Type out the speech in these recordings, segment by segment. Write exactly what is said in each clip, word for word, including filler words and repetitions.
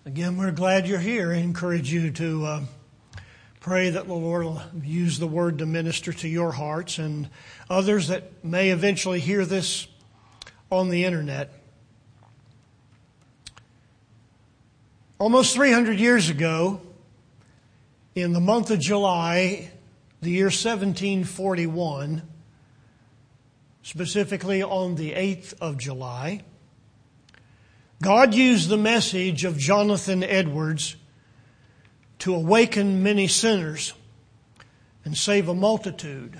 Again, we're glad you're here. I encourage you to uh, pray that the Lord will use the word to minister to your hearts and others that may eventually hear this on the internet. Almost three hundred years ago, in the month of July, the year seventeen forty-one, specifically on the eighth of July, God used the message of Jonathan Edwards to awaken many sinners and save a multitude.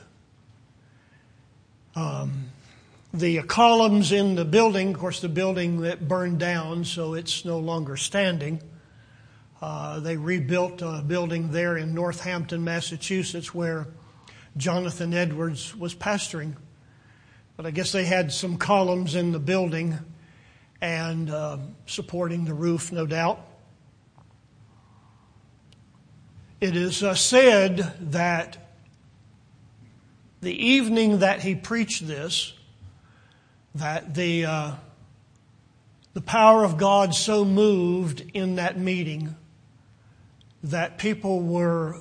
Um, the columns in the building, of course the building that burned down, so it's no longer standing. Uh, they rebuilt a building there in Northampton, Massachusetts, where Jonathan Edwards was pastoring. But I guess they had some columns in the building and uh, supporting the roof, no doubt. It is uh, said that the evening that he preached this, that the uh, the power of God so moved in that meeting that people were,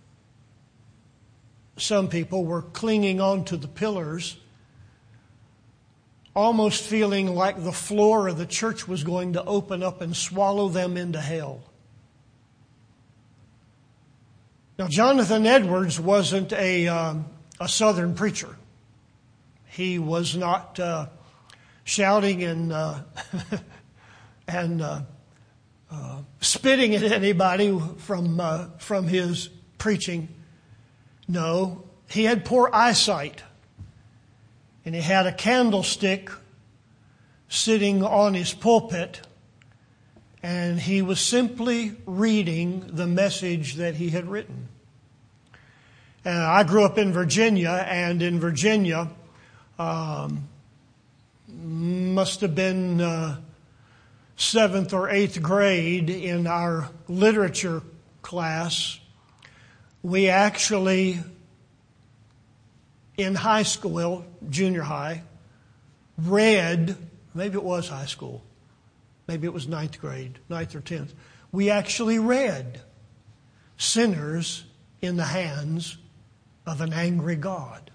some people were clinging onto the pillars, almost feeling like the floor of the church was going to open up and swallow them into hell. Now, Jonathan Edwards wasn't a um, a Southern preacher. He was not uh, shouting and uh, and uh, uh, spitting at anybody from uh, from his preaching. No, he had poor eyesight. And he had a candlestick sitting on his pulpit, and he was simply reading the message that he had written. And I grew up in Virginia, and in Virginia, um, must have been uh, seventh or eighth grade in our literature class, we actually, in high school, well, junior high, read, maybe it was high school, maybe it was ninth grade, ninth or tenth. We actually read Sinners in the Hands of an Angry God.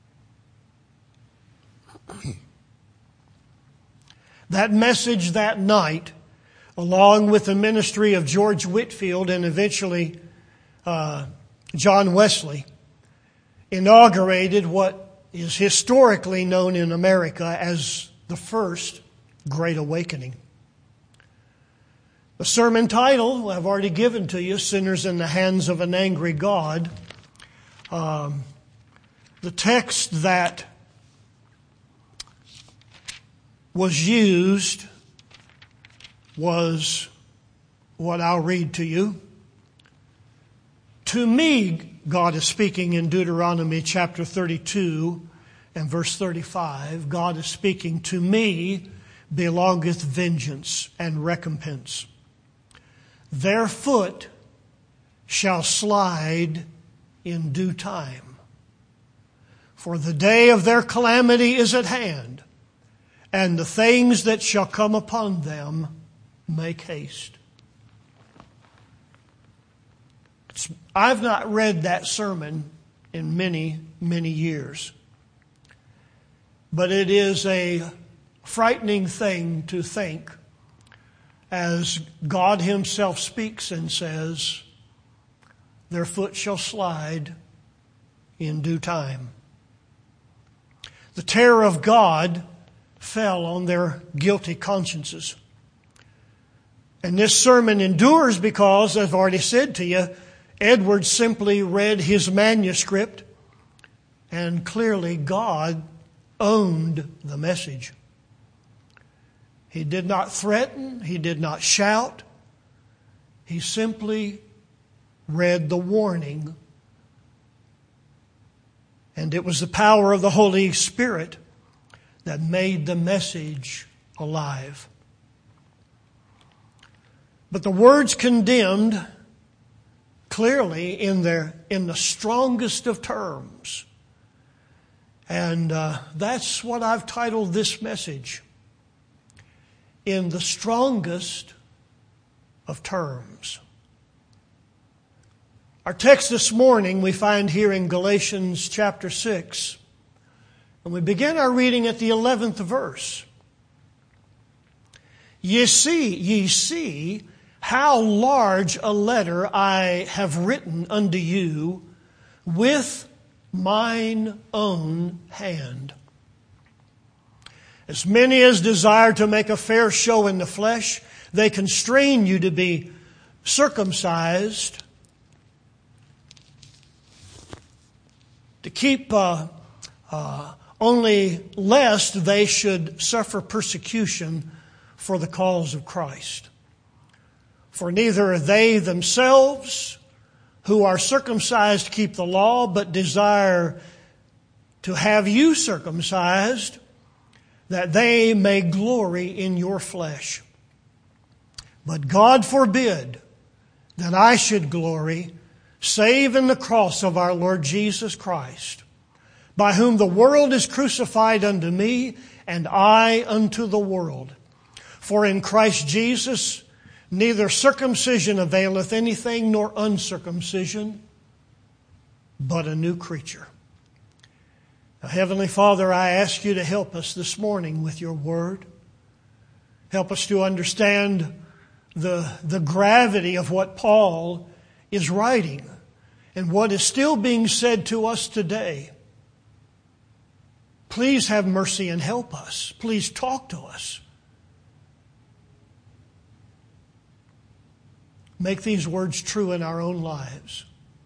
That message that night, along with the ministry of George Whitefield and eventually uh, John Wesley, inaugurated what is historically known in America as the First Great Awakening. The sermon title I've already given to you, Sinners in the Hands of an Angry God. Um, the text that was used was what I'll read to you. To me, God is speaking in Deuteronomy chapter thirty-two and verse thirty-five. God is speaking, to me belongeth vengeance and recompense. Their foot shall slide in due time. For the day of their calamity is at hand, and the things that shall come upon them make haste. I've not read that sermon in many, many years. But it is a frightening thing to think as God Himself speaks and says, their foot shall slide in due time. The terror of God fell on their guilty consciences. And this sermon endures because, as I've already said to you, Edwards simply read his manuscript, and clearly God owned the message. He did not threaten, he did not shout. He simply read the warning. And it was the power of the Holy Spirit that made the message alive. But the words condemned clearly in their in the strongest of terms. And uh, that's what I've titled this message. In the strongest of terms. Our text this morning we find here in Galatians chapter six. And we begin our reading at the eleventh verse. Ye see, ye see how large a letter I have written unto you with mine own hand. As many as desire to make a fair show in the flesh, they constrain you to be circumcised, to keep uh, uh, only lest they should suffer persecution for the cause of Christ. For neither they themselves who are circumcised keep the law, but desire to have you circumcised, that they may glory in your flesh. But God forbid that I should glory, save in the cross of our Lord Jesus Christ, by whom the world is crucified unto me, and I unto the world. For in Christ Jesus neither circumcision availeth anything, nor uncircumcision, but a new creature. Now, Heavenly Father, I ask you to help us this morning with your word. Help us to understand the, the gravity of what Paul is writing and what is still being said to us today. Please have mercy and help us. Please talk to us. Make these words true in our own lives.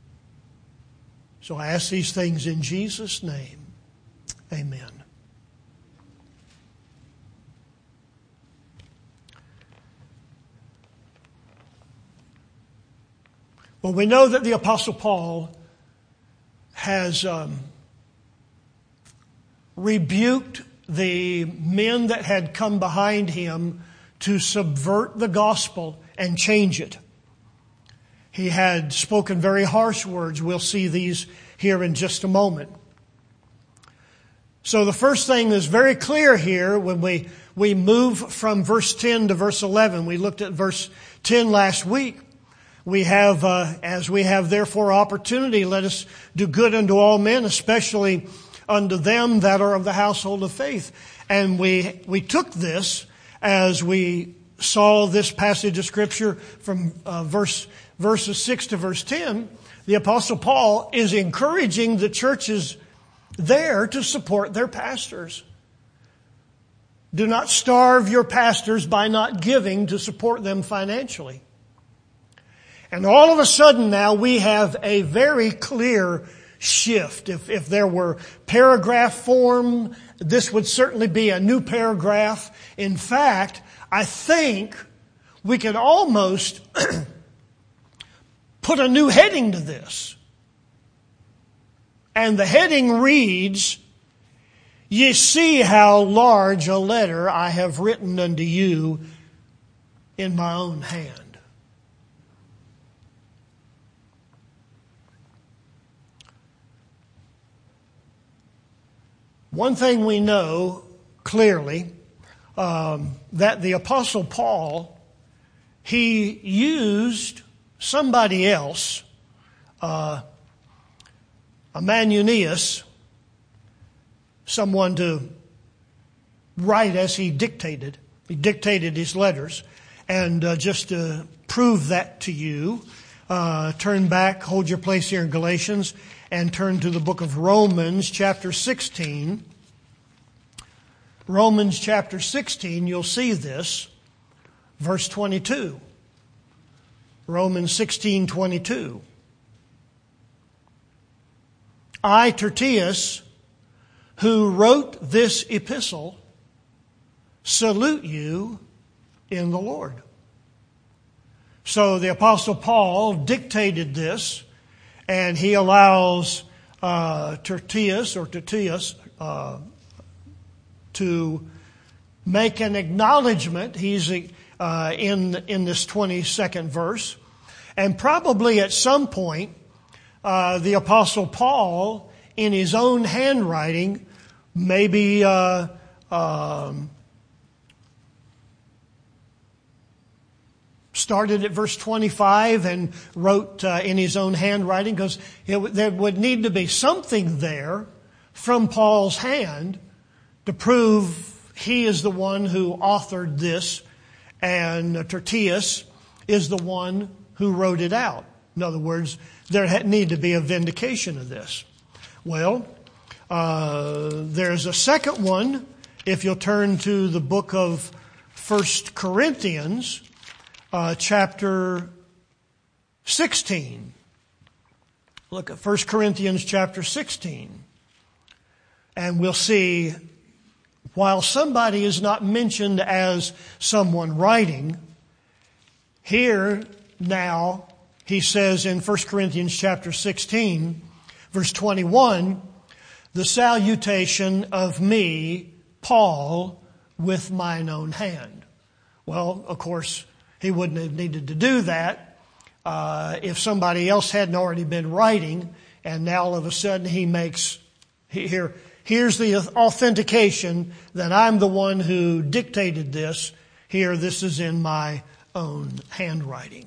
So I ask these things in Jesus' name. Amen. Well, we know that the Apostle Paul has um, rebuked the men that had come behind him to subvert the gospel and change it. He had spoken very harsh words. We'll see these here in just a moment. So the first thing is very clear here when we, we move from verse ten to verse eleven. We looked at verse ten last week. We have, uh, as we have therefore opportunity, let us do good unto all men, especially unto them that are of the household of faith. And we, we took this as we saw this passage of Scripture from uh, verse verses six to verse ten. The Apostle Paul is encouraging the churches there to support their pastors. Do not starve your pastors by not giving to support them financially. And all of a sudden now we have a very clear shift. If, if there were paragraph form, this would certainly be a new paragraph. In fact, I think we could almost put a new heading to this. And the heading reads, Ye see how large a letter I have written unto you in my own hand. One thing we know clearly, um, that the Apostle Paul, he used somebody else, uh, a Manuneus, someone to write as he dictated. He dictated his letters. And uh, just to prove that to you, uh, turn back, hold your place here in Galatians, and turn to the book of Romans, chapter sixteen. Romans chapter sixteen, you'll see this, verse twenty-two. Romans sixteen twenty-two. I, Tertius, who wrote this epistle, salute you in the Lord. So the Apostle Paul dictated this, and he allows uh, Tertius or Tertius uh, to make an acknowledgement. He's uh, in in this twenty-second verse, and probably at some point, uh, the Apostle Paul, in his own handwriting, maybe uh, um, started at verse twenty-five and wrote uh, in his own handwriting, because there would need to be something there from Paul's hand to prove he is the one who authored this and Tertius is the one who wrote it out. In other words, there had need to be a vindication of this. Well, uh, there's a second one. If you'll turn to the book of First Corinthians, uh, chapter sixteen. Look at First Corinthians chapter sixteen. And we'll see, while somebody is not mentioned as someone writing, here now he says in First Corinthians chapter sixteen, verse twenty-one, the salutation of me, Paul, with mine own hand. Well, of course, he wouldn't have needed to do that uh, if somebody else hadn't already been writing, and now all of a sudden he makes, here, here's the authentication that I'm the one who dictated this. Here, this is in my own handwriting.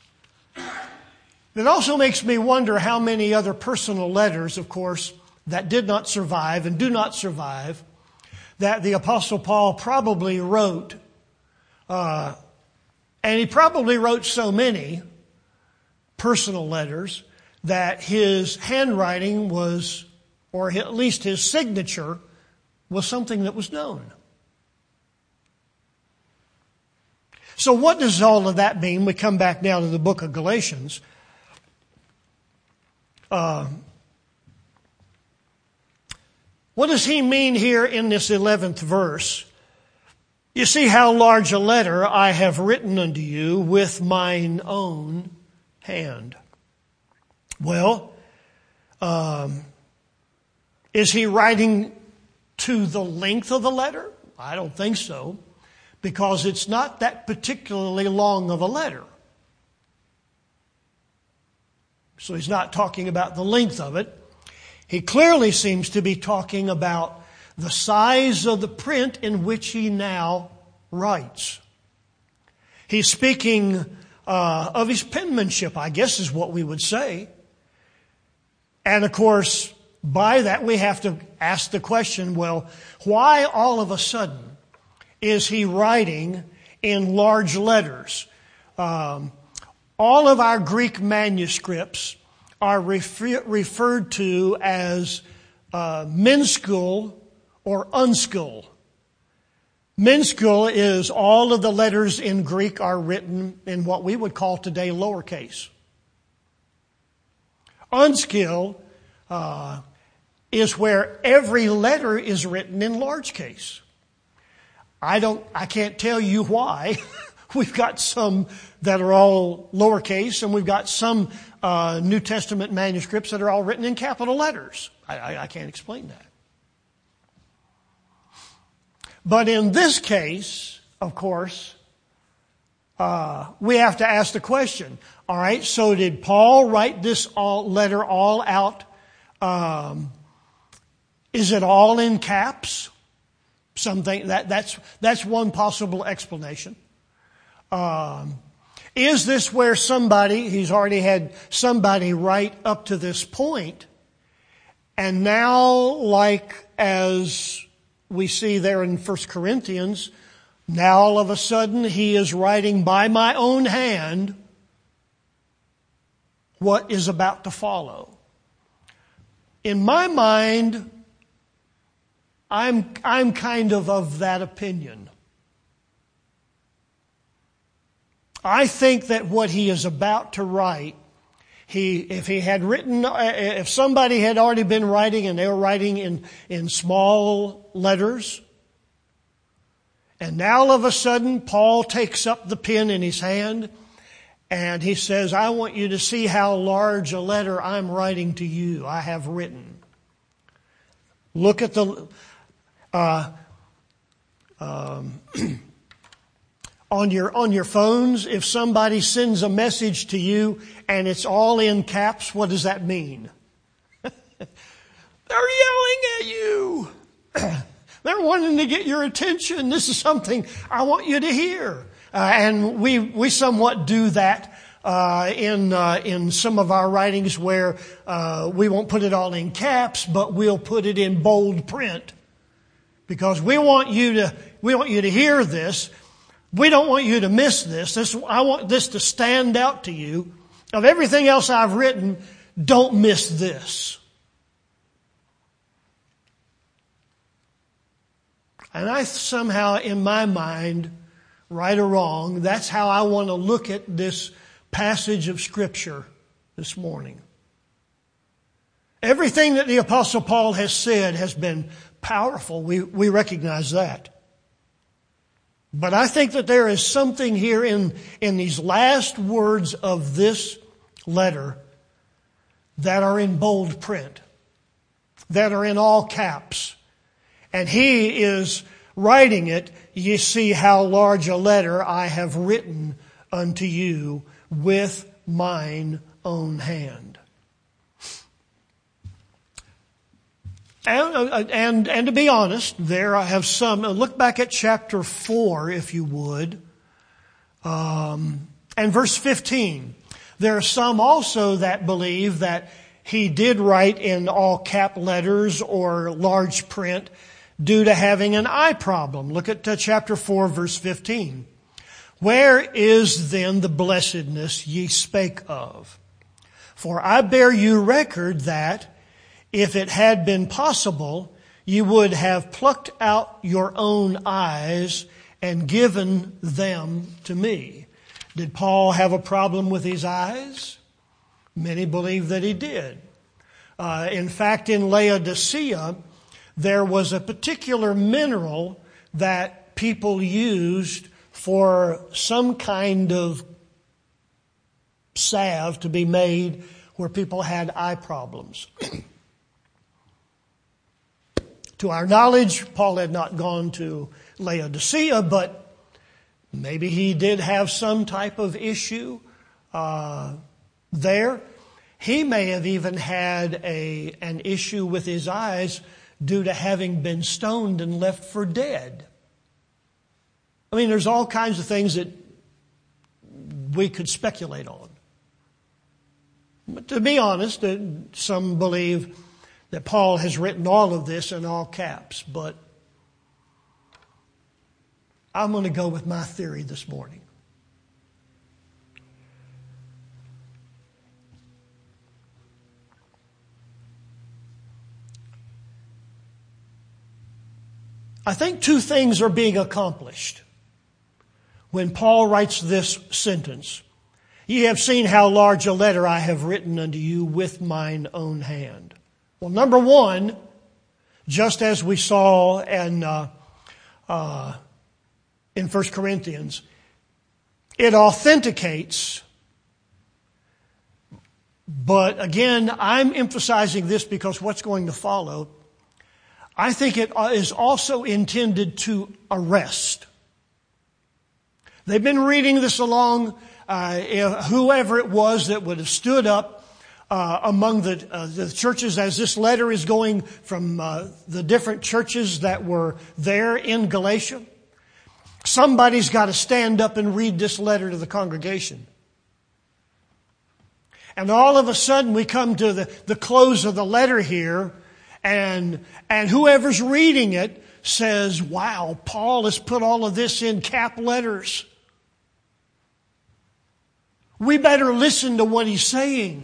It also makes me wonder how many other personal letters, of course, that did not survive and do not survive, that the Apostle Paul probably wrote, uh, and he probably wrote so many personal letters that his handwriting was, or at least his signature, was something that was known. So what does all of that mean? We come back now to the book of Galatians. Uh, what does he mean here in this eleventh verse? You see how large a letter I have written unto you with mine own hand. Well, um, is he writing to the length of the letter? I don't think so, because it's not that particularly long of a letter. So he's not talking about the length of it. He clearly seems to be talking about the size of the print in which he now writes. He's speaking uh, of his penmanship, I guess is what we would say. And of course, by that we have to ask the question, well, why all of a sudden is he writing in large letters? Um, all of our Greek manuscripts are refer- referred to as uh, minuscule or unscule. Minuscule is all of the letters in Greek are written in what we would call today lowercase. Unscule uh, is where every letter is written in large case. I don't, I can't tell you why. We've got some that are all lowercase, and we've got some uh, New Testament manuscripts that are all written in capital letters. I, I, I can't explain that. But in this case, of course, uh, we have to ask the question. All right, so did Paul write this all, letter all out? Um, is it all in caps? Something that that's that's one possible explanation. Um, is this where somebody, he's already had somebody write up to this point, and now, like as we see there in First Corinthians, now all of a sudden he is writing by my own hand what is about to follow. In my mind, I'm I'm kind of of that opinion. I think that what he is about to write, he if he had written, if somebody had already been writing and they were writing in, in small letters, and now all of a sudden Paul takes up the pen in his hand and he says, I want you to see how large a letter I'm writing to you, I have written. Look at the... Uh, um, on your on your phones, if somebody sends a message to you and it's all in caps, what does that mean? They're yelling at you. They're wanting to get your attention. This is something I want you to hear. Uh, and we, we somewhat do that uh, in uh, in some of our writings where uh, we won't put it all in caps, but we'll put it in bold print. Because we want you to, we want you to hear this. We don't want you to miss this. This, I want this to stand out to you. Of everything else I've written, don't miss this. And I somehow, in my mind, right or wrong, that's how I want to look at this passage of Scripture this morning. Everything that the Apostle Paul has said has been powerful. We, we recognize that. But I think that there is something here in, in these last words of this letter that are in bold print, that are in all caps. And he is writing it, "You see how large a letter I have written unto you with mine own hand." And, and, and to be honest, there I have some, look back at chapter four, if you would, um, and verse fifteen. There are some also that believe that he did write in all cap letters or large print due to having an eye problem. Look at uh, chapter four, verse fifteen. "Where is then the blessedness ye spake of? For I bear you record that, if it had been possible, you would have plucked out your own eyes and given them to me." Did Paul have a problem with his eyes? Many believe that he did. Uh, in fact, in Laodicea, there was a particular mineral that people used for some kind of salve to be made where people had eye problems. To our knowledge, Paul had not gone to Laodicea, but maybe he did have some type of issue uh, there. He may have even had a an issue with his eyes due to having been stoned and left for dead. I mean, there's all kinds of things that we could speculate on. But to be honest, some believe that Paul has written all of this in all caps, but I'm going to go with my theory this morning. I think two things are being accomplished when Paul writes this sentence. "Ye have seen how large a letter I have written unto you with mine own hand." Well, number one, just as we saw in, uh, uh, in First Corinthians, it authenticates. But again, I'm emphasizing this because what's going to follow, I think it is also intended to arrest. They've been reading this along. Uh, whoever it was that would have stood up uh, among the, uh, the churches as this letter is going from uh, the different churches that were there in Galatia, somebody's got to stand up and read this letter to the congregation. And all of a sudden we come to the, the close of the letter here, and and whoever's reading it says, "Wow, Paul has put all of this in cap letters. We better listen to what he's saying."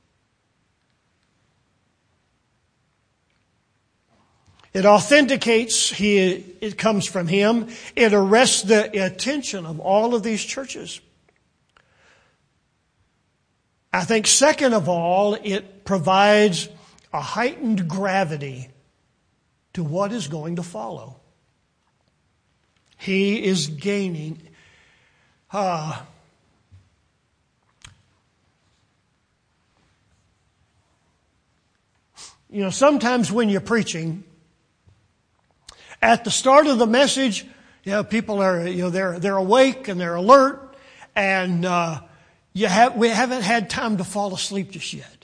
It authenticates, he, it comes from him. It arrests the attention of all of these churches. I think second of all, it provides a heightened gravity to what is going to follow. He is gaining uh, you know, sometimes when you're preaching, at the start of the message, you know, people are, you know, they're they're awake and they're alert, and uh, you have we haven't had time to fall asleep just yet.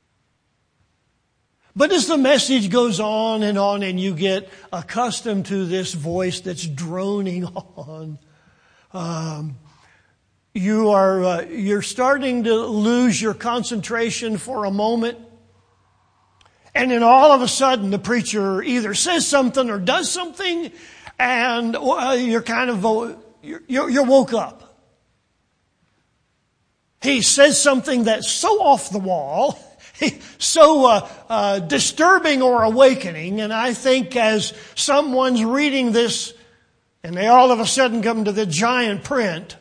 But as the message goes on and on, and you get accustomed to this voice that's droning on, Um, you are uh, you're starting to lose your concentration for a moment. And then all of a sudden the preacher either says something or does something, and uh, you're kind of uh, you're, you're woke up. He says something that's so off the wall, so uh, uh, disturbing or awakening, and I think as someone's reading this and they all of a sudden come to the giant print,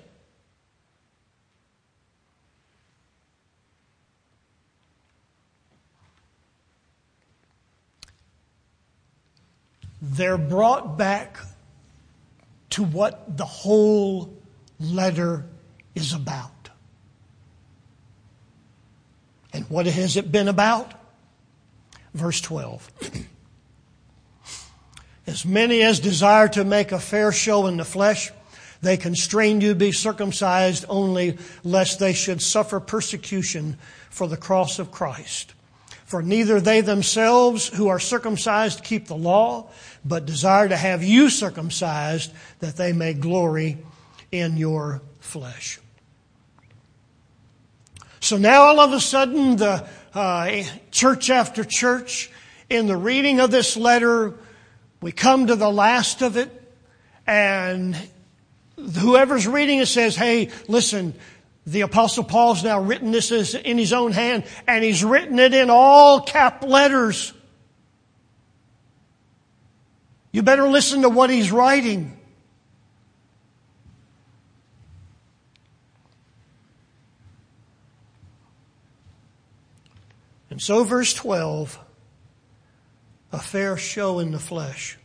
they're brought back to what the whole letter is about. And what has it been about? Verse twelve. As many as desire to make a fair show in the flesh, they constrain you to be circumcised only, lest they should suffer persecution for the cross of Christ. For neither they themselves who are circumcised keep the law, but desire to have you circumcised, that they may glory in your flesh. So now all of a sudden, the uh, church after church, in the reading of this letter, we come to the last of it, and whoever's reading it says, hey, listen, the Apostle Paul's now written this in his own hand, and he's written it in all cap letters. You better listen to what he's writing. And so verse twelve, a fair show in the flesh.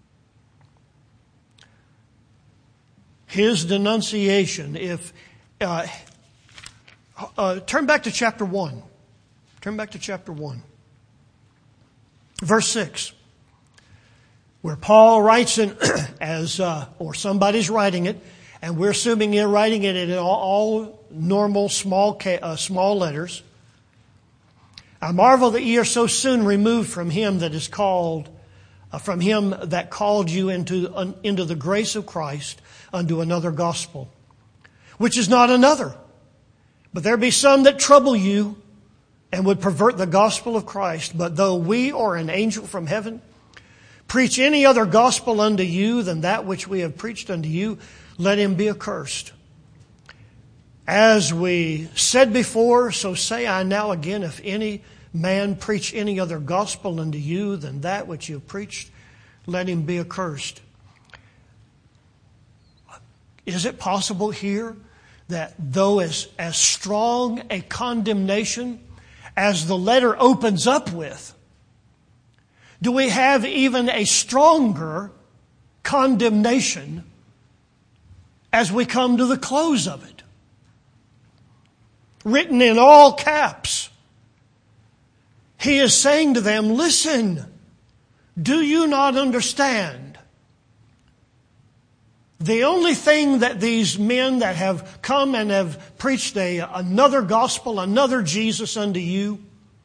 His denunciation, if, uh, uh, turn back to chapter one. Turn back to chapter one. Verse six. Where Paul writes in, as, uh, or somebody's writing it, and we're assuming you're writing it in all, all normal small, uh, small letters. I marvel that ye are so soon removed from him that is called, uh, from him that called you into, uh, into the grace of Christ unto another gospel, which is not another. But there be some that trouble you and would pervert the gospel of Christ. But though we or an angel from heaven preach any other gospel unto you than that which we have preached unto you, let him be accursed. As we said before, so say I now again, if any man preach any other gospel unto you than that which you have preached, let him be accursed. Is it possible here that though as, as strong a condemnation as the letter opens up with, do we have even a stronger condemnation as we come to the close of it? Written in all caps. He is saying to them, listen, do you not understand? The only thing that these men that have come and have preached a, another gospel, another Jesus unto you,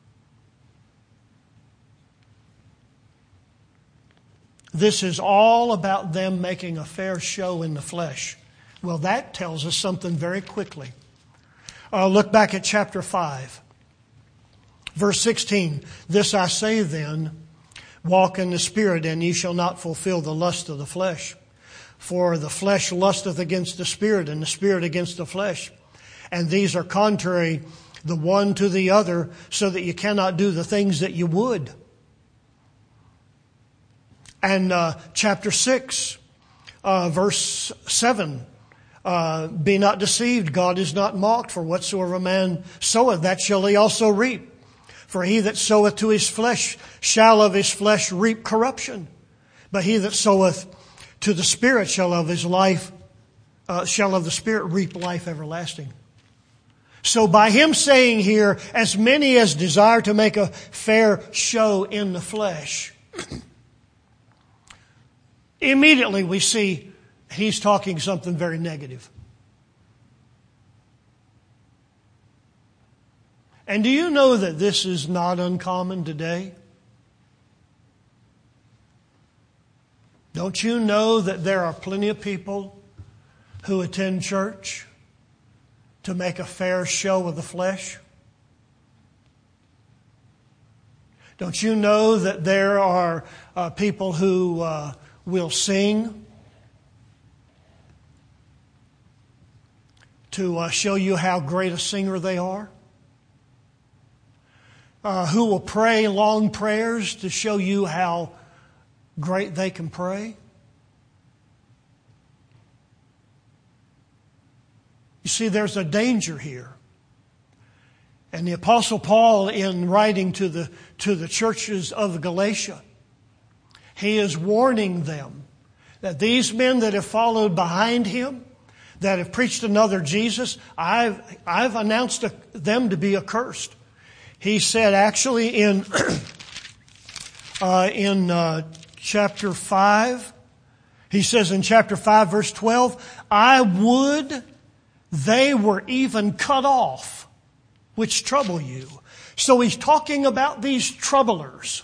this is all about them making a fair show in the flesh. Well, that tells us something very quickly. Uh, look back at chapter five. Verse sixteen. This I say then, walk in the Spirit, and ye shall not fulfill the lust of the flesh. For the flesh lusteth against the Spirit, and the Spirit against the flesh. And these are contrary the one to the other, so that you cannot do the things that you would. And uh, chapter six, uh, verse seven. Uh, be not deceived, God is not mocked, for whatsoever a man soweth, that shall he also reap. For he that soweth to his flesh shall of his flesh reap corruption. But he that soweth to the Spirit shall of his life, uh, shall of the Spirit reap life everlasting. So by him saying here, as many as desire to make a fair show in the flesh, immediately we see he's talking something very negative. And do you know that this is not uncommon today? Don't you know that there are plenty of people who attend church to make a fair show of the flesh? Don't you know that there are uh, people who uh, will sing to uh, show you how great a singer they are? Uh, who will pray long prayers to show you how great they can pray? You see, there's a danger here. And the Apostle Paul, in writing to the, to the churches of Galatia, he is warning them that these men that have followed behind him, that have preached another Jesus, I've, I've announced them to be accursed. He said actually in, uh, in uh, chapter five, he says in chapter five verse twelve, I would they were even cut off, which trouble you. So he's talking about these troublers.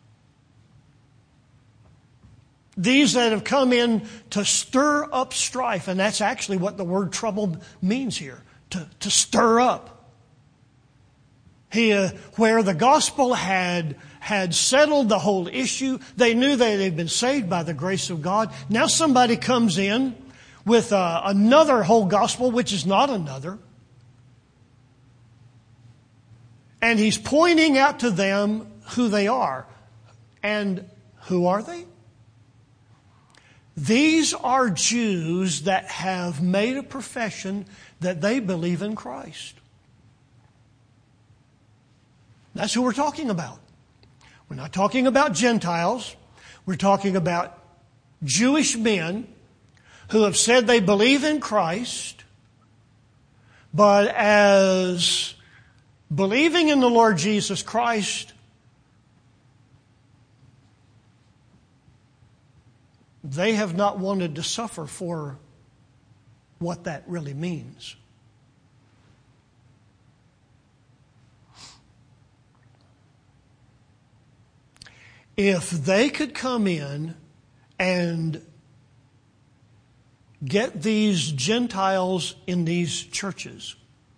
These that have come in to stir up strife. And that's actually what the word trouble means here. To, to stir up. He, uh, where the gospel had, had settled the whole issue. They knew that they'd been saved by the grace of God. Now somebody comes in with uh, another whole gospel, which is not another. And he's pointing out to them who they are. And who are they? These are Jews that have made a profession that they believe in Christ. That's who we're talking about. We're not talking about Gentiles. We're talking about Jewish men who have said they believe in Christ, but as believing in the Lord Jesus Christ, they have not wanted to suffer for what that really means. If they could come in and get these Gentiles in these churches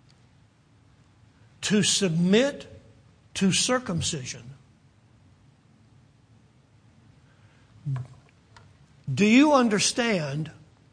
to submit to circumcision, do you understand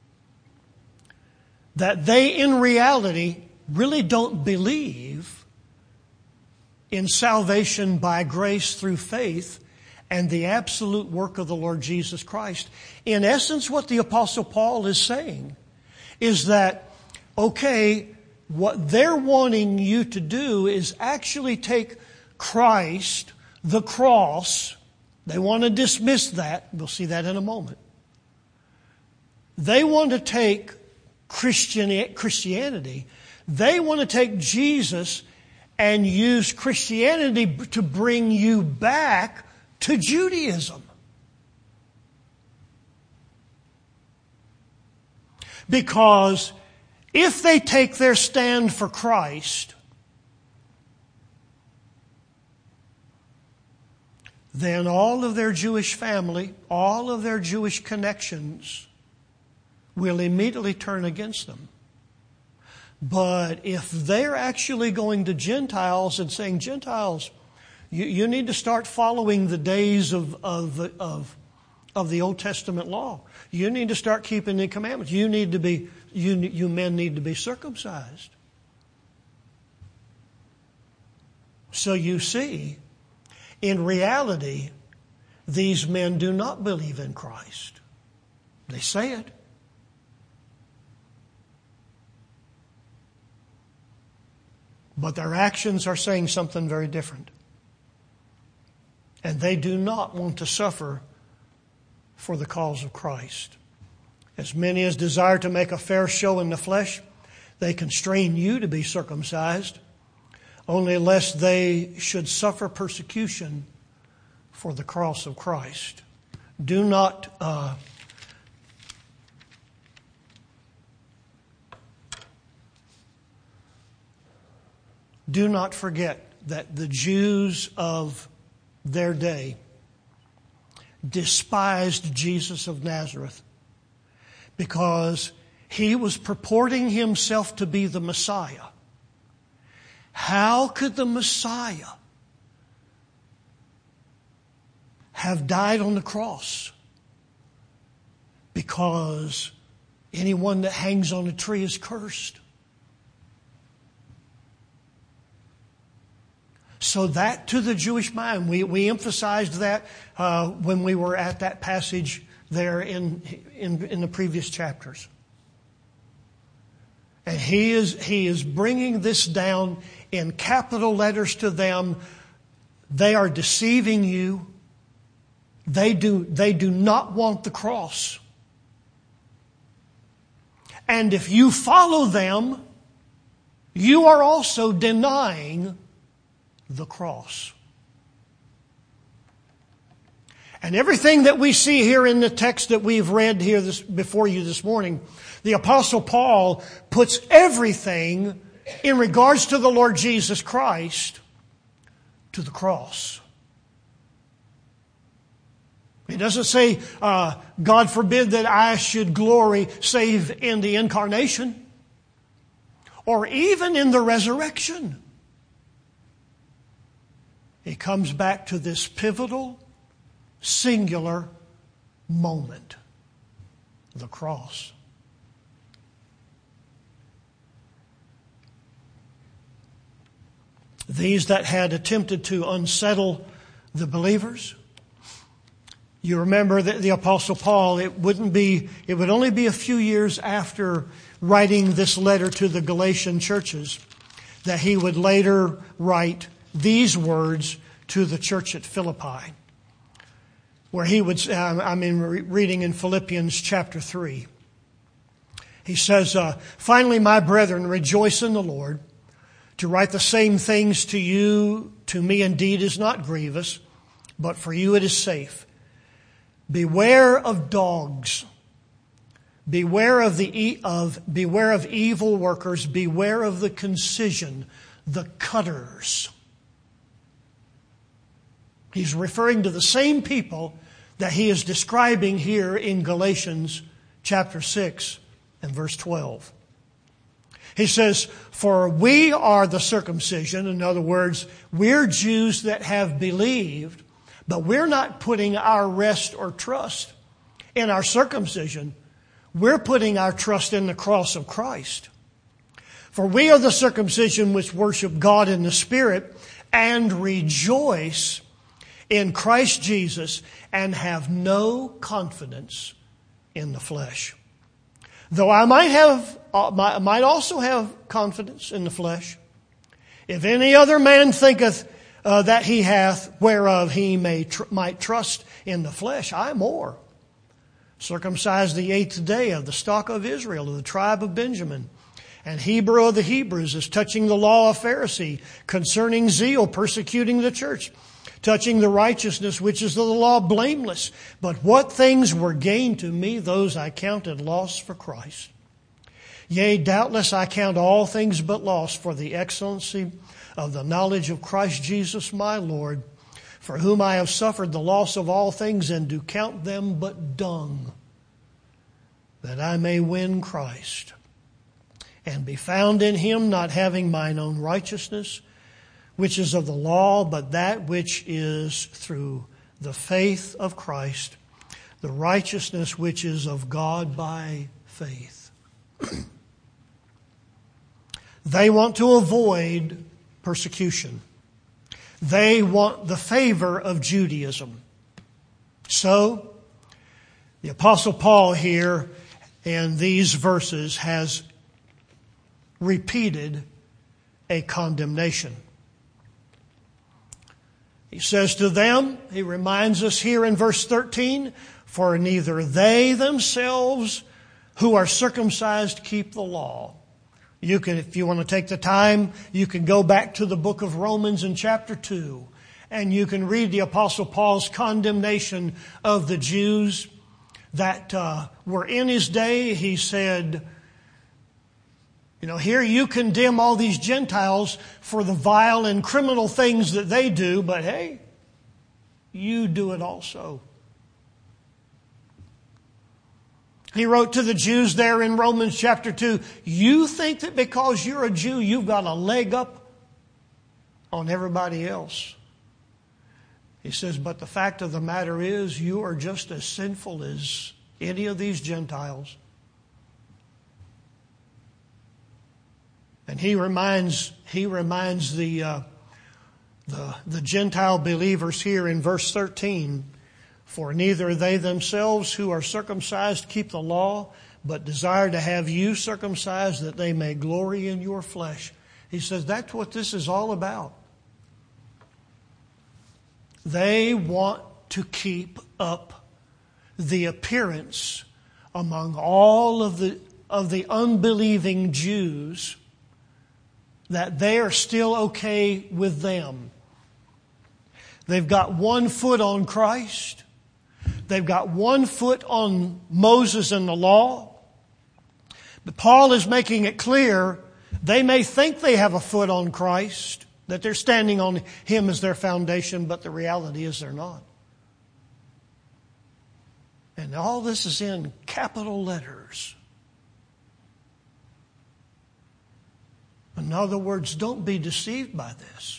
that they in reality really don't believe in salvation by grace through faith and the absolute work of the Lord Jesus Christ? In essence, what the Apostle Paul is saying is that, okay, what they're wanting you to do is actually take Christ, the cross. They want to dismiss that. We'll see that in a moment. They want to take Christian, Christianity. They want to take Jesus and use Christianity to bring you back to Judaism. Because if they take their stand for Christ, then all of their Jewish family, all of their Jewish connections will immediately turn against them. But if they're actually going to Gentiles and saying, Gentiles, you, you need to start following the days of, of, of, of the Old Testament law. You need to start keeping the commandments. You need to be, you, you men need to be circumcised. So you see, in reality, these men do not believe in Christ. They say it. But their actions are saying something very different. And they do not want to suffer for the cause of Christ. As many as desire to make a fair show in the flesh, they constrain you to be circumcised, only lest they should suffer persecution for the cross of Christ. Do not uh, do not forget that the Jews of their day despised Jesus of Nazareth because He was purporting himself to be the Messiah. How could the Messiah have died on the cross? Because anyone that hangs on a tree is cursed. So that to the Jewish mind, we, we emphasized that uh, when we were at that passage there in, in, in the previous chapters. And he is, he is bringing this down in capital letters to them. They are deceiving you. They do, they do not want the cross. And if you follow them, you are also denying the cross. And everything that we see here in the text that we've read here this, before you this morning, the Apostle Paul puts everything in regards to the Lord Jesus Christ to the cross. He doesn't say, uh, God forbid that I should glory save in the incarnation or even in the resurrection. He comes back to this pivotal, singular moment, the cross. These that had attempted to unsettle the believers, you remember that the Apostle Paul, it wouldn't be, it would only be a few years after writing this letter to the Galatian churches that he would later write these words to the church at Philippi, where he would, uh, I mean, reading in Philippians chapter three. He says, uh, finally, my brethren, rejoice in the Lord. To write the same things to you, to me indeed is not grievous, but for you it is safe. Beware of dogs. Beware of the e- of beware of evil workers. Beware of the concision, the cutters. He's referring to the same people that he is describing here in Galatians chapter six and verse twelve. He says, for we are the circumcision. In other words, we're Jews that have believed, but we're not putting our rest or trust in our circumcision. We're putting our trust in the cross of Christ. For we are the circumcision which worship God in the Spirit and rejoice in Christ Jesus and have no confidence in the flesh. Though I might have, uh, might also have confidence in the flesh. If any other man thinketh uh, that he hath, whereof he may tr- might trust in the flesh, I more. Circumcised the eighth day of the stock of Israel, of the tribe of Benjamin, and Hebrew of the Hebrews, as touching the law of Pharisee, concerning zeal, persecuting the church, touching the righteousness which is of the law, blameless. But what things were gained to me, those I counted loss for Christ. Yea, doubtless I count all things but loss for the excellency of the knowledge of Christ Jesus my Lord, for whom I have suffered the loss of all things, and do count them but dung, that I may win Christ, and be found in him, not having mine own righteousness, which is of the law, but that which is through the faith of Christ, the righteousness which is of God by faith. They want to avoid persecution. They want the favor of Judaism. So, the Apostle Paul here in these verses has repeated a condemnation. He says to them, he reminds us here in verse thirteen, for neither they themselves who are circumcised keep the law. You can, if you want to take the time, you can go back to the book of Romans in chapter two, and you can read the Apostle Paul's condemnation of the Jews that uh, were in his day. He said, you know, here you condemn all these Gentiles for the vile and criminal things that they do, but hey, you do it also. He wrote to the Jews there in Romans chapter two, you think that because you're a Jew, you've got a leg up on everybody else. He says, but the fact of the matter is, you are just as sinful as any of these Gentiles. And he reminds he reminds the uh, the the Gentile believers here in verse thirteen, for neither they themselves who are circumcised keep the law, but desire to have you circumcised, that they may glory in your flesh. He says that's what this is all about. They want to keep up the appearance among all of the of the unbelieving Jews that they are still okay with them. They've got one foot on Christ. They've got one foot on Moses and the law. But Paul is making it clear they may think they have a foot on Christ, that they're standing on Him as their foundation, but the reality is they're not. And all this is in capital letters. In other words, don't be deceived by this.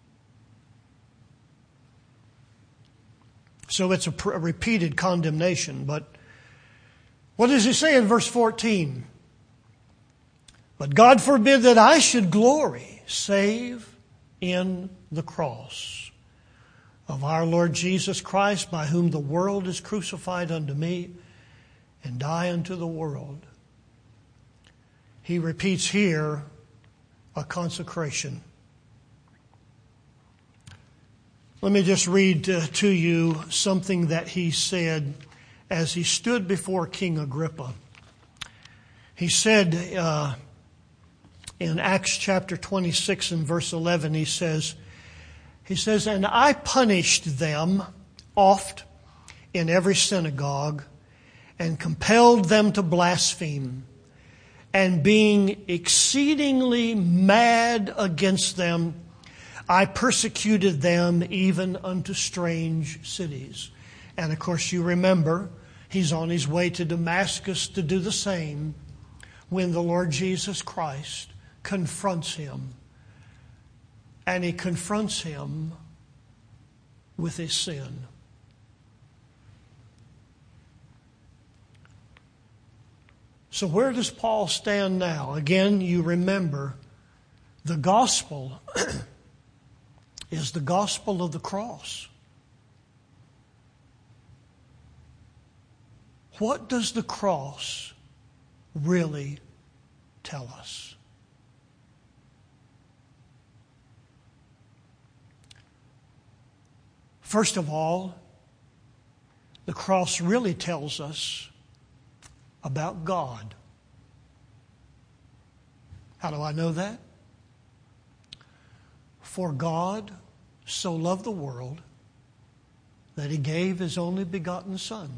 So it's a, pr- a repeated condemnation. But what does he say in verse fourteen? But God forbid that I should glory, save in the cross of our Lord Jesus Christ, by whom the world is crucified unto me, and I unto the world. He repeats here a consecration. Let me just read uh, to you something that he said as he stood before King Agrippa. He said uh, in Acts chapter twenty-six and verse eleven, he says, he says, and I punished them oft in every synagogue, and compelled them to blaspheme. And being exceedingly mad against them, I persecuted them even unto strange cities. And of course you remember, he's on his way to Damascus to do the same when the Lord Jesus Christ confronts him. And he confronts him with his sin. So where does Paul stand now? Again, you remember the gospel is the gospel of the cross. What does the cross really tell us? First of all, the cross really tells us about God. How do I know that? For God so loved the world that He gave His only begotten Son.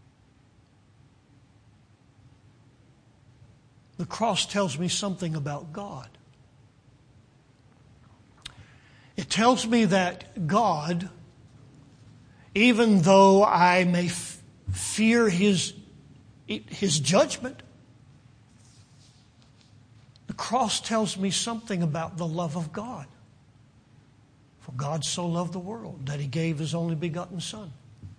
The cross tells me something about God. It tells me that God, even though I may f- fear His His judgment, the cross tells me something about the love of God. For God so loved the world that He gave His only begotten Son.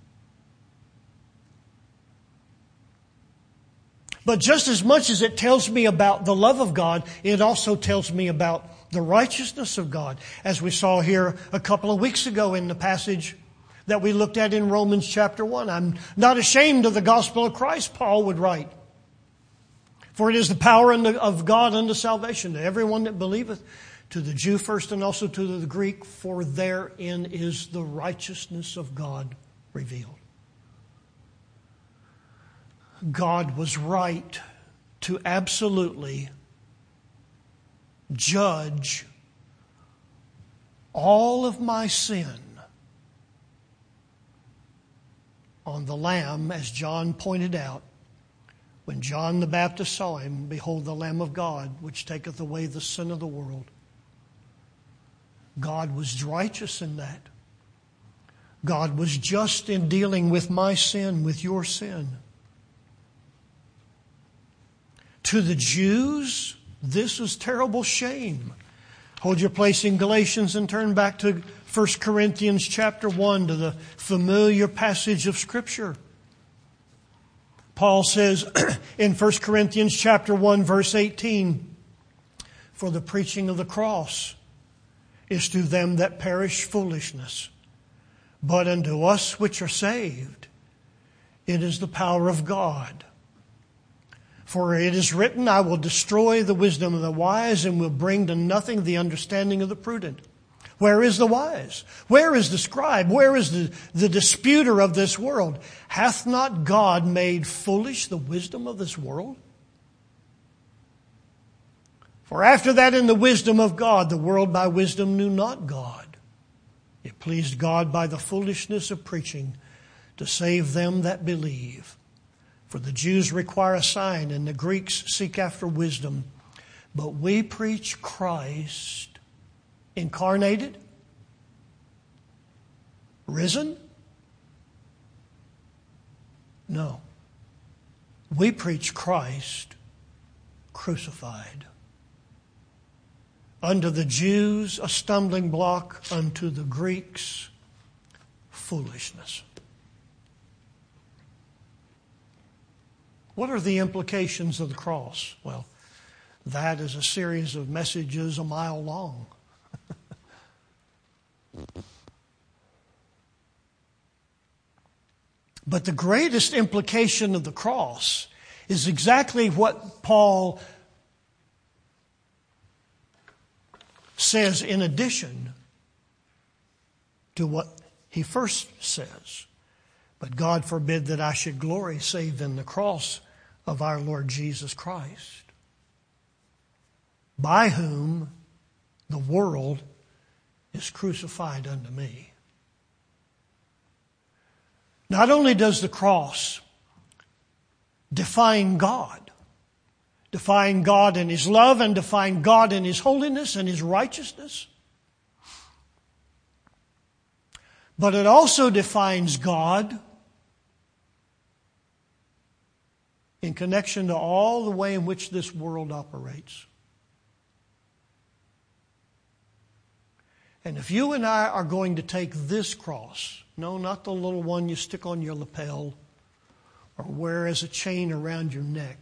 But just as much as it tells me about the love of God, it also tells me about the righteousness of God. As we saw here a couple of weeks ago in the passage that we looked at in Romans chapter one. I'm not ashamed of the gospel of Christ, Paul would write. For it is the power of God unto salvation to everyone that believeth, to the Jew first and also to the Greek, for therein is the righteousness of God revealed. God was right to absolutely judge all of my sin on the Lamb, as John pointed out. When John the Baptist saw Him, behold the Lamb of God, which taketh away the sin of the world. God was righteous in that. God was just in dealing with my sin, with your sin. To the Jews, this is terrible shame. Hold your place in Galatians and turn back to First Corinthians chapter one, to the familiar passage of Scripture. Paul says in First Corinthians chapter one, verse eighteen, "For the preaching of the cross is to them that perish foolishness, but unto us which are saved, it is the power of God. For it is written, I will destroy the wisdom of the wise and will bring to nothing the understanding of the prudent." Where is the wise? Where is the scribe? Where is the, the disputer of this world? Hath not God made foolish the wisdom of this world? For after that in the wisdom of God, the world by wisdom knew not God. It pleased God by the foolishness of preaching to save them that believe. For the Jews require a sign and the Greeks seek after wisdom. But we preach Christ incarnated, risen? No. We preach Christ crucified. Unto the Jews a stumbling block, unto the Greeks foolishness. What are the implications of the cross? Well, that is a series of messages a mile long. But the greatest implication of the cross is exactly what Paul says in addition to what he first says. But God forbid that I should glory save in the cross of our Lord Jesus Christ, by whom the world is crucified unto me. Not only does the cross define God, define God in His love and define God in His holiness and His righteousness, but it also defines God in connection to all the way in which this world operates. And if you and I are going to take this cross, no, not the little one you stick on your lapel or wear as a chain around your neck,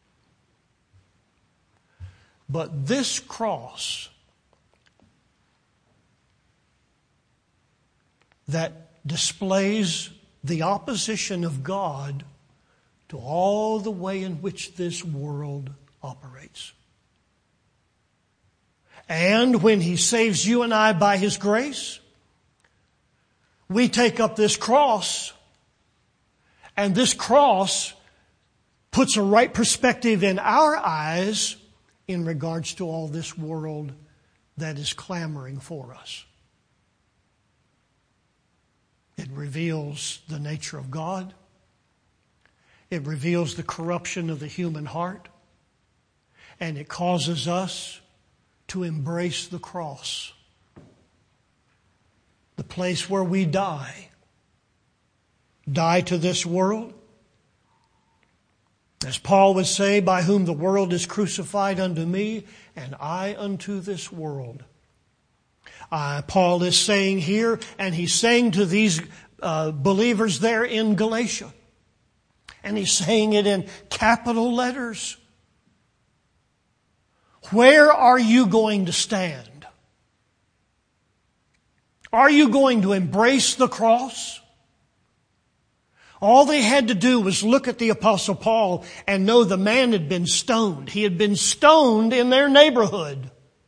but this cross that displays the opposition of God to all the way in which this world operates. And when He saves you and I by His grace, we take up this cross, and this cross puts a right perspective in our eyes in regards to all this world that is clamoring for us. It reveals the nature of God. It reveals the corruption of the human heart. And it causes us to embrace the cross, the place where we die. Die to this world. As Paul would say, by whom the world is crucified unto me, and I unto this world. Uh, Paul is saying here, and he's saying to these uh, believers there in Galatia, and he's saying it in capital letters. Where are you going to stand? Are you going to embrace the cross? All they had to do was look at the Apostle Paul and know the man had been stoned. He had been stoned in their neighborhood.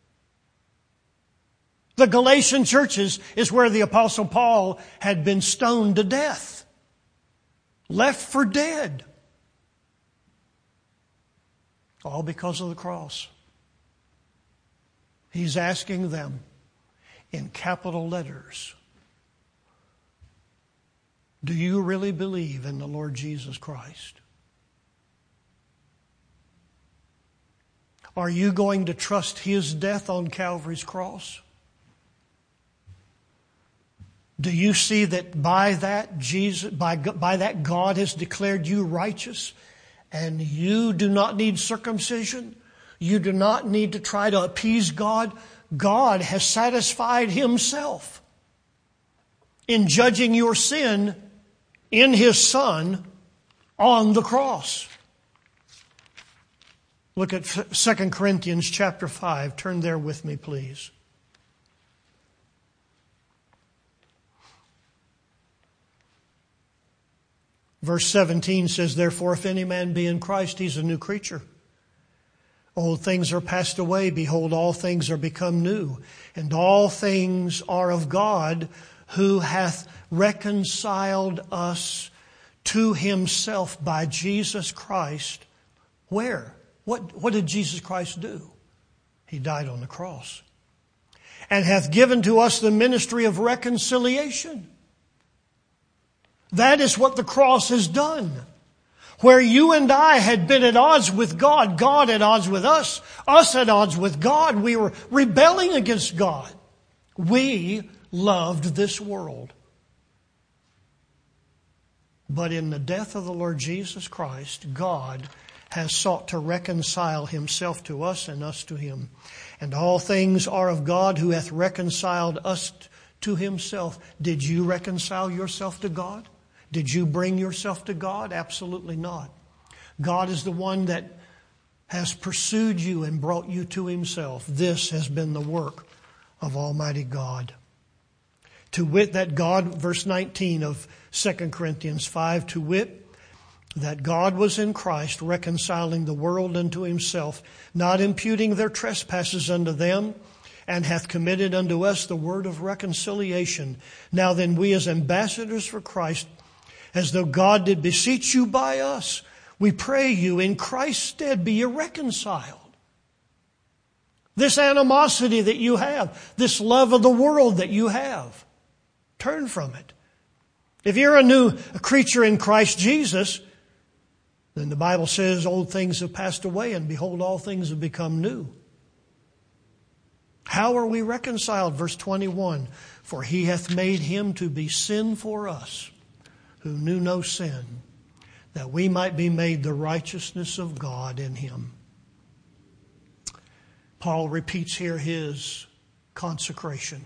The Galatian churches is where the Apostle Paul had been stoned to death, left for dead. All because of the cross. He's asking them in capital letters, do you really believe in the Lord Jesus Christ? Are you going to trust His death on Calvary's cross? Do you see that by that Jesus, by, by that God has declared you righteous and you do not need circumcision. You do not need to try to appease God. God has satisfied Himself in judging your sin in His Son on the cross. Look at Second Corinthians chapter five. Turn there with me, please. Verse seventeen says, "Therefore, if any man be in Christ, he's a new creature. Old things are passed away. Behold, all things are become new. And all things are of God, who hath reconciled us to Himself by Jesus Christ." Where? What, what did Jesus Christ do? He died on the cross. "And hath given to us the ministry of reconciliation." That is what the cross has done. Where you and I had been at odds with God, God at odds with us, us at odds with God, we were rebelling against God. We loved this world. But in the death of the Lord Jesus Christ, God has sought to reconcile Himself to us and us to Him. "And all things are of God, who hath reconciled us to Himself." Did you reconcile yourself to God? Did you bring yourself to God? Absolutely not. God is the one that has pursued you and brought you to Himself. This has been the work of Almighty God. "To wit that God," verse nineteen of Second Corinthians five, "to wit that God was in Christ, reconciling the world unto Himself, not imputing their trespasses unto them, and hath committed unto us the word of reconciliation. Now then, we as ambassadors for Christ, as though God did beseech you by us, we pray you in Christ's stead be ye reconciled." This animosity that you have, this love of the world that you have, turn from it. If you're a new creature in Christ Jesus, then the Bible says old things have passed away, and behold, all things have become new. How are we reconciled? Verse twenty-one, "For He hath made Him to be sin for us, who knew no sin, that we might be made the righteousness of God in Him." Paul repeats here his consecration.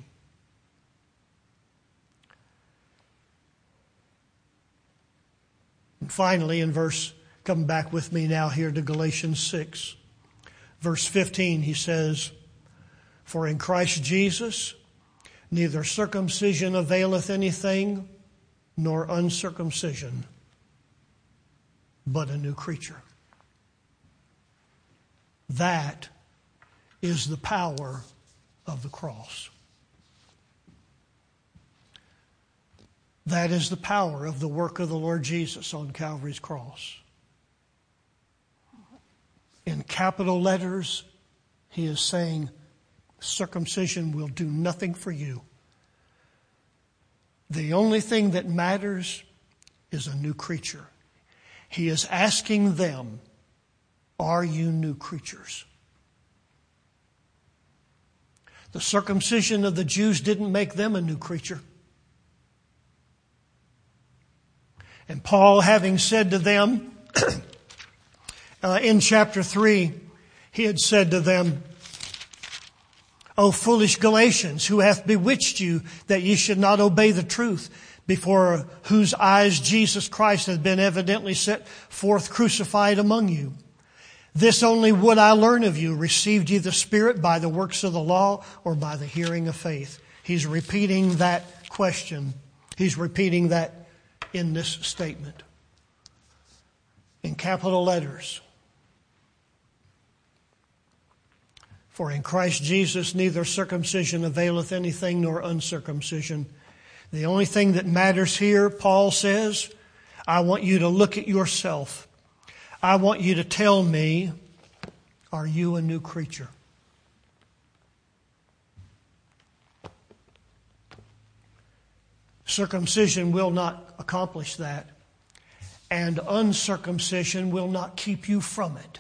And finally, in verse, come back with me now here to Galatians six, verse fifteen, he says, "For in Christ Jesus neither circumcision availeth anything, nor uncircumcision, but a new creature." That is the power of the cross. That is the power of the work of the Lord Jesus on Calvary's cross. In capital letters, He is saying, circumcision will do nothing for you. The only thing that matters is a new creature. He is asking them, are you new creatures? The circumcision of the Jews didn't make them a new creature. And Paul, having said to them, uh, in chapter three, he had said to them, "O foolish Galatians, who hath bewitched you that ye should not obey the truth, before whose eyes Jesus Christ hath been evidently set forth crucified among you? This only would I learn of you. Received ye the Spirit by the works of the law, or by the hearing of faith?" He's repeating that question. He's repeating that in this statement. In capital letters. "For in Christ Jesus neither circumcision availeth anything, nor uncircumcision." The only thing that matters here, Paul says, I want you to look at yourself. I want you to tell me, are you a new creature? Circumcision will not accomplish that, and uncircumcision will not keep you from it.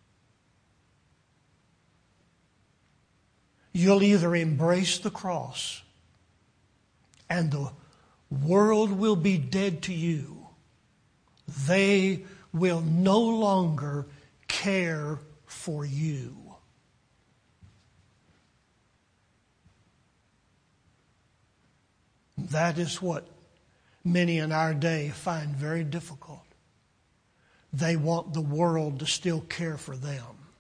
You'll either embrace the cross, and the world will be dead to you. They will no longer care for you. That is what many in our day find very difficult. They want the world to still care for them.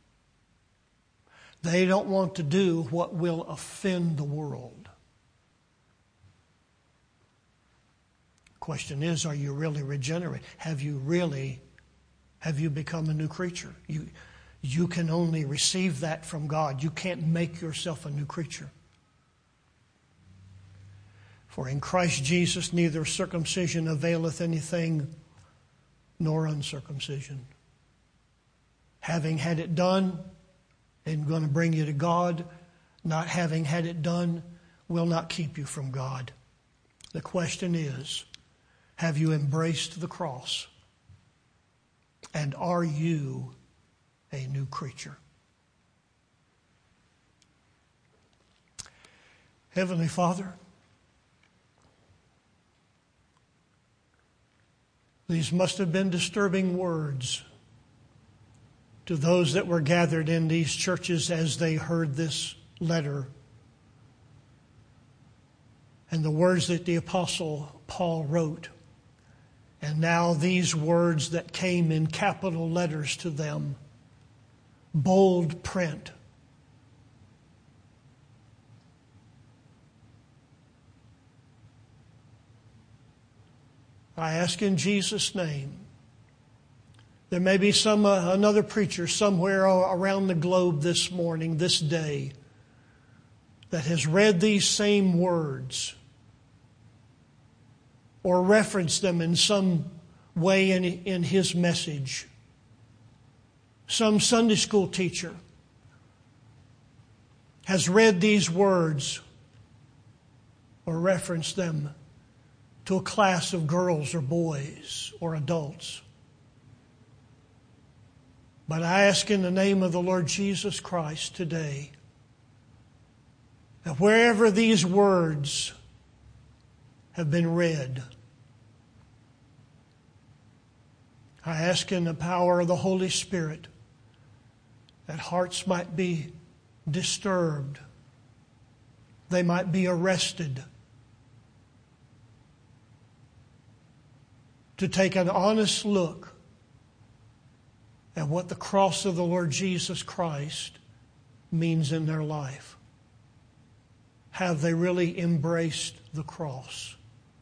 They don't want to do what will offend the world. Question is, are you really regenerate? Have you really, have you become a new creature? You, you can only receive that from God. You can't make yourself a new creature. For in Christ Jesus neither circumcision availeth anything, nor uncircumcision. Having had it done, isn't going to bring you to God. Not having had it done will not keep you from God. The question is, have you embraced the cross? And are you a new creature? Heavenly Father, these must have been disturbing words to those that were gathered in these churches as they heard this letter. And the words that the Apostle Paul wrote. And now these words that came in capital letters to them. Bold print. I ask in Jesus' name. There may be some uh, another preacher somewhere around the globe this morning, this day, that has read these same words or referenced them in some way in, in his message. Some Sunday school teacher has read these words or referenced them to a class of girls or boys or adults. But I ask in the name of the Lord Jesus Christ today that wherever these words have been read, I ask in the power of the Holy Spirit that hearts might be disturbed, they might be arrested, to take an honest look at what the cross of the Lord Jesus Christ means in their life. Have they really embraced the cross?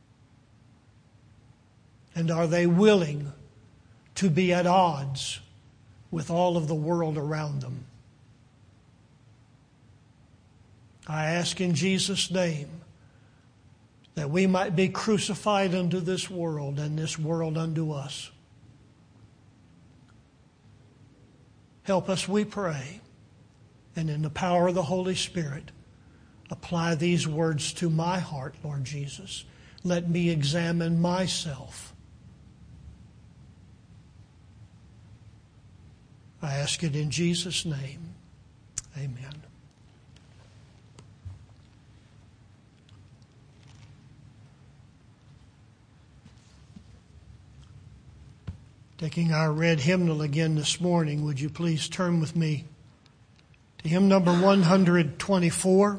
And are they willing to be at odds with all of the world around them? I ask in Jesus' name that we might be crucified unto this world and this world unto us. Help us, we pray, and in the power of the Holy Spirit, apply these words to my heart, Lord Jesus. Let me examine myself. I ask it in Jesus' name. Amen. Taking our red hymnal again this morning, would you please turn with me to hymn number one hundred twenty-four.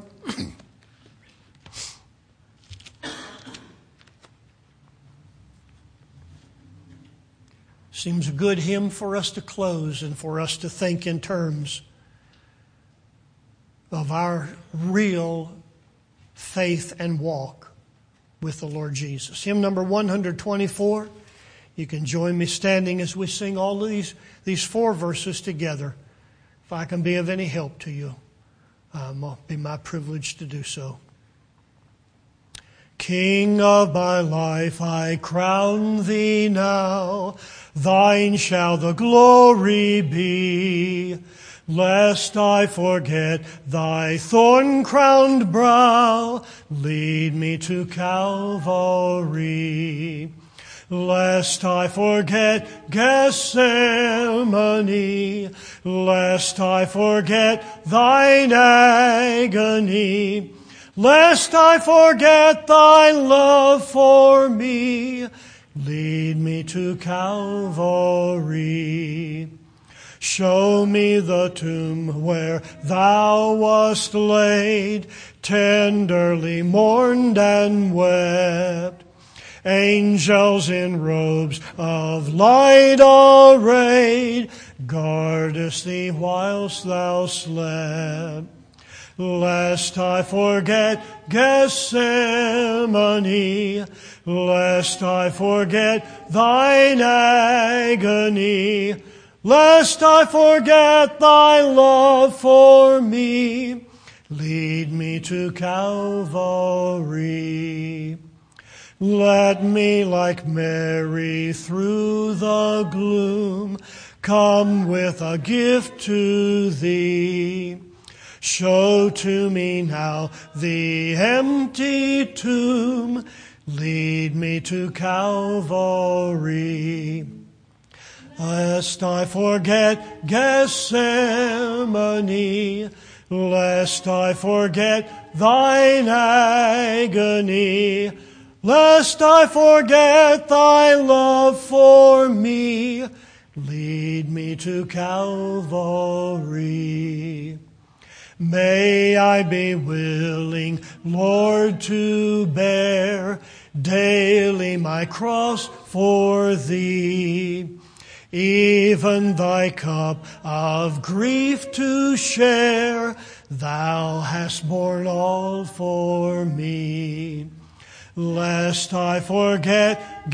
Seems a good hymn for us to close and for us to think in terms of our real faith and walk with the Lord Jesus. Hymn number one hundred twenty-four. You can join me standing as we sing all of these, these four verses together. If I can be of any help to you, um, it'll be my privilege to do so. King of my life, I crown thee now. Thine shall the glory be. Lest I forget thy thorn-crowned brow, lead me to Calvary. Lest I forget Gethsemane, lest I forget thine agony, lest I forget thy love for me, lead me to Calvary. Show me the tomb where thou wast laid, tenderly mourned and wept. Angels in robes of light arrayed, guardest thee whilst thou slept. Lest I forget Gethsemane, lest I forget thine agony, lest I forget thy love for me, lead me to Calvary. Let me, like Mary, through the gloom, come with a gift to thee. Show to me now the empty tomb, lead me to Calvary. Lest I forget Gethsemane, lest I forget thine agony, lest I forget thy love for me, lead me to Calvary. May I be willing, Lord, to bear daily my cross for thee, even thy cup of grief to share. Thou hast borne all for me. Lest I forget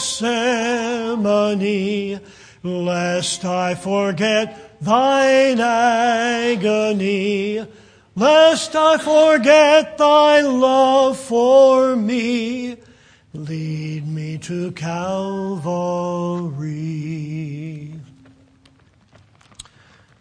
Gethsemane, lest I forget thine agony, lest I forget thy love for me, lead me to Calvary.